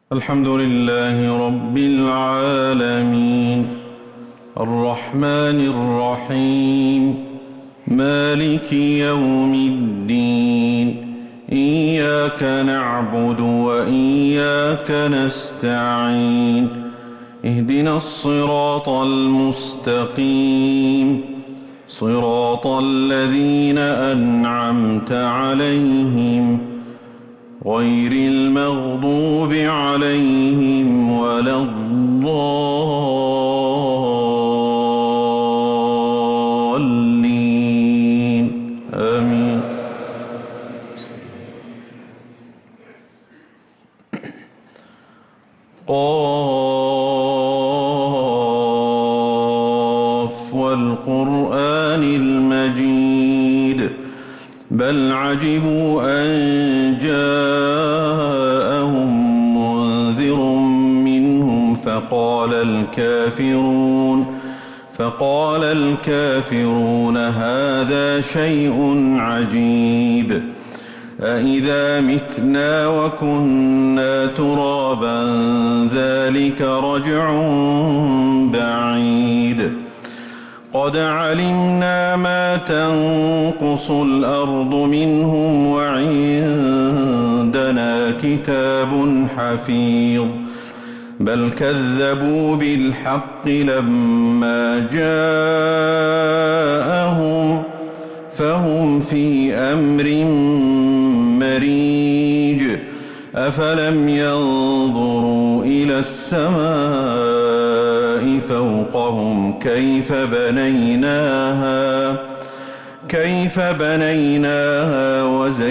الحمد لله رب العالمين الرحمن الرحيم مالك يوم الدين إياك نعبد وإياك نستعين اهدنا الصراط المستقيم صراط الذين أنعمت عليهم غير المغضوب عليهم ولا الضالين آمين. قاف والقرآن المجيد بل عجبوا أن جاءهم منذر منهم فقال الكافرون هذا شيء عجيب أإذا متنا وكنا ترابا ذلك رجع بعيد قد علمنا ما تنقص الأرض منهم وعندنا كتاب حفيظ بل كذبوا بالحق لما جاءهم فهم في أمر مريج أفلم ينظروا إلى السماء فوقهم كيف بنيناها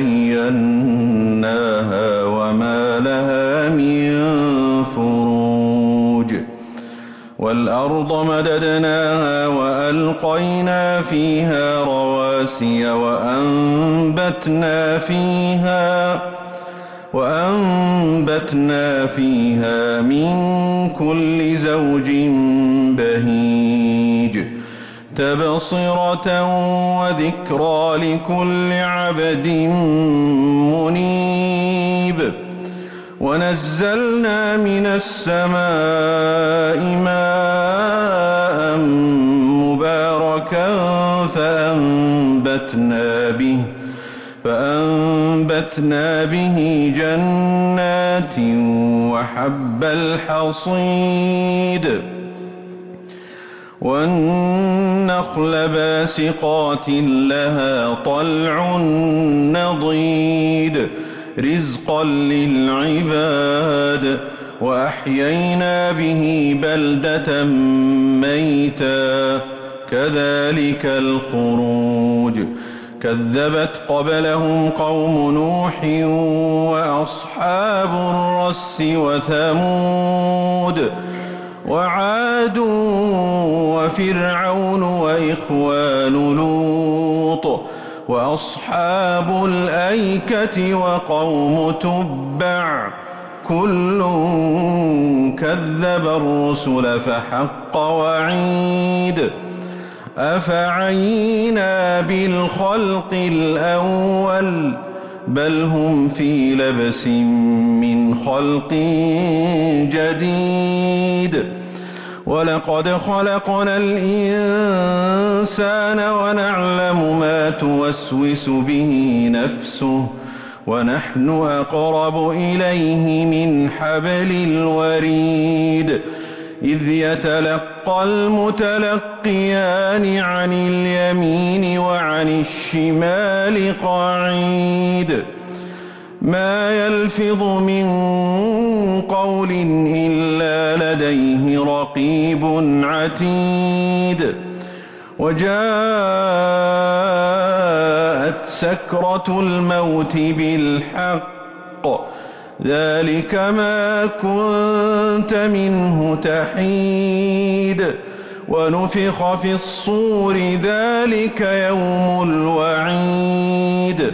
وزيناها وما لها من فروج والأرض مددناها وألقينا فيها رواسي وأنبتنا فيها من كل زوج بهيج تبصرة وذكرى لكل عبد منيب ونزلنا من السماء ماء مباركا فأنبتنا به جنات وحب الحصيد والنخل باسقات لها طلع نضيد رزقا للعباد وأحيينا به بلدة ميتا كذلك الخروج كذبت قبلهم قوم نوح وأصحاب الرس وثمود وعاد وفرعون وإخوان لوط وأصحاب الأيكة وقوم تبع كل كذب الرسل فحق وعيد أفعينا بالخلق الأول بل هم في لبس من خلق جديد ولقد خلقنا الإنسان ونعلم ما توسوس به نفسه ونحن أقرب إليه من حبل الوريد إذ يتلقى المتلقيان عن اليمين وعن الشمال قعيد ما يلفظ من قول إلا لديه رقيب عتيد وجاءت سكرة الموت بالحق ذلك ما كنت منه تحيد ونفخ في الصور ذلك يوم الوعيد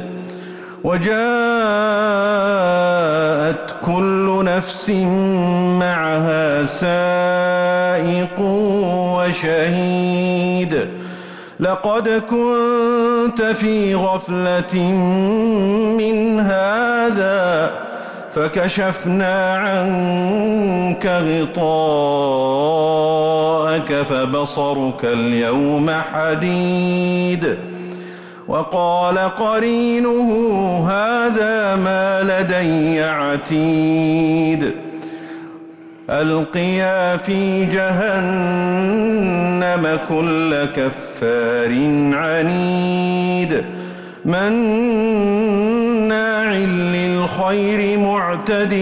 وجاءت كل نفس معها سائق وشهيد لقد كنت في غفلة من هذا فكشفنا عنك غطاءك فبصرك اليوم حديد. وقال قرينه هذا ما لدي عتيد. ألقيا في جهنم كل كفار عنيد مناع للخير معتد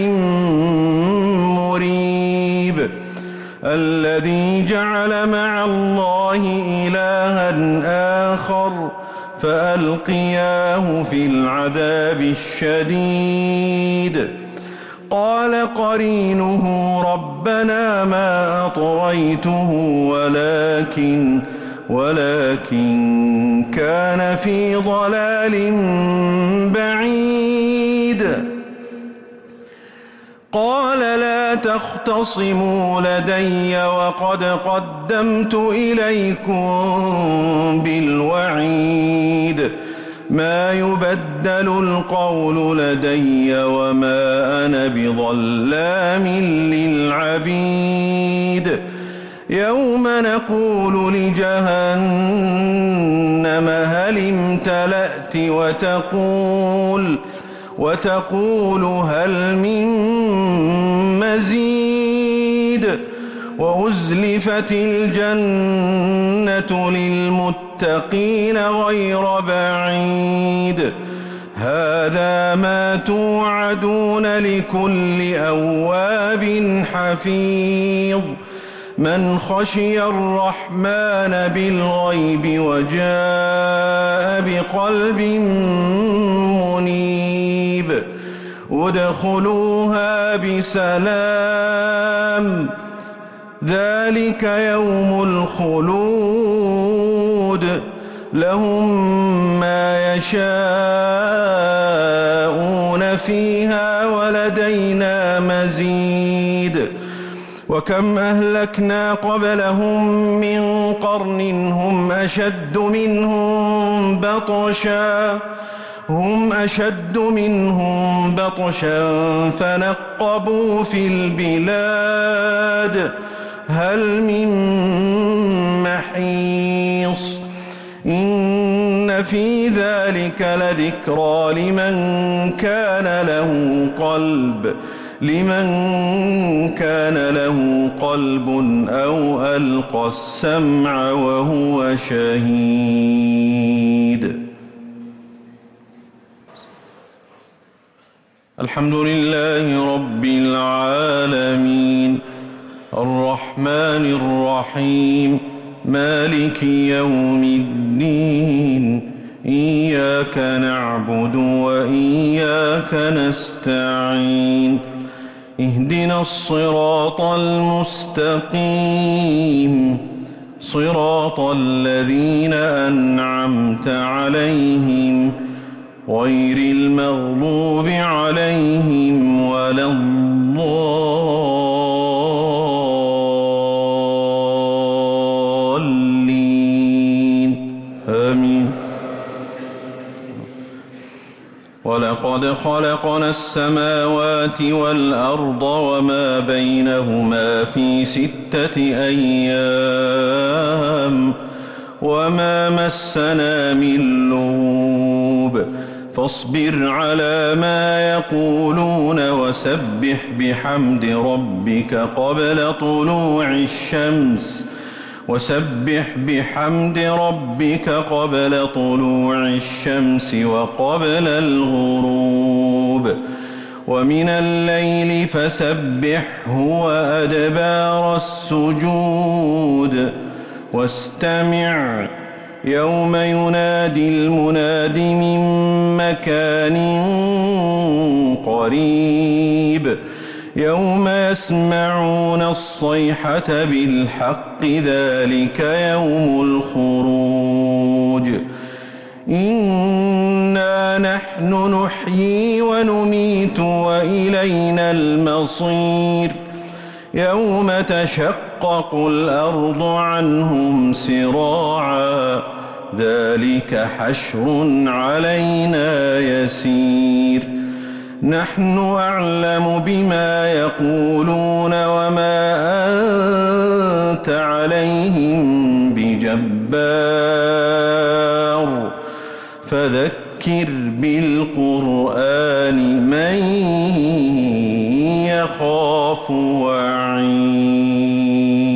مريب الذي جعل مع الله إلها آخر فألقياه في العذاب الشديد. قال قرينه ربنا ما أطغيته ولكن كان في ضلال بعيد. قال لا تختصموا لدي وقد قدمت إليكم بالوعيد ما يبدل القول لدي وما أنا بظلام للعبيد. يوم نقول لجهنم هل امتلأت وتقول هل من مزيد. وأزلفت الجنة للمتقين غير بعيد هذا ما توعدون لكل أواب حفيظ من خشي الرحمن بالغيب وجاء بقلب منيب. ادخلوها بسلام ذلك يوم الخلود لهم ما يشاءون فيها ولدينا مزيد. وكم أهلكنا قبلهم من قرن هم أشد منهم بطشا فنقبوا في البلاد هل من محيص. إن في ذلك لذكرى لمن كان له قلب أو ألقى السمع وهو شهيد. الحمد لله رب العالمين الرحمن الرحيم مالك يوم الدين إياك نعبد وإياك نستعين اهدنا الصراط المستقيم صراط الذين أنعمت عليهم غير المغضوب عليهم ولا الضالين آمين. ولقد خلقنا السماوات والأرض وما بينهما في 6 أيام وما مسنا من لغوب فاصبر على ما يقولون وسبح بحمد ربك قبل طلوع الشمس وقبل الغروب ومن الليل فسبحه وأدبار السجود واستمع يوم ينادي المناد من مكان قريب يوم يسمعون الصيحة بالحق ذلك يوم الخروج إنا نحن نحيي ونميت وإلينا المصير يوم تشقق الأرض عنهم سراعا ذلك حشر علينا يسير نحن أعلم بما يقولون وما أنت عليهم بجبار فذكر بالقرآن من يخاف وعيد.